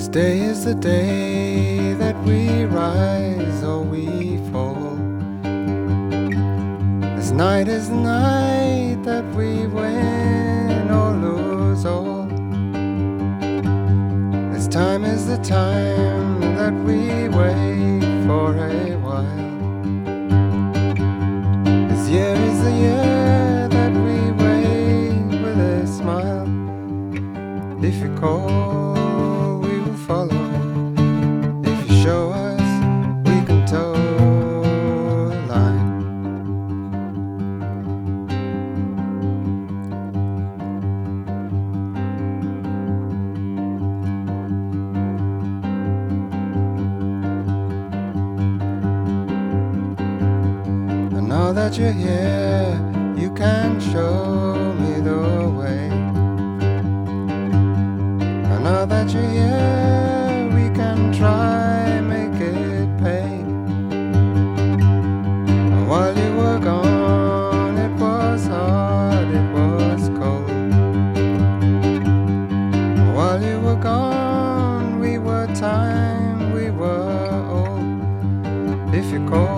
day is the day that we rise or we fall. This night is the night that we win or lose all. This time is the time that we wait for a while. This year is the year that we wait with a smile. If you call, we will follow. If you show us, we can toe the line. And now that you're here, you can show me the way. Now that you're here, we can try, make it pay. And while you were gone, it was hard, it was cold. And while you were gone, we were time, we were old. If you call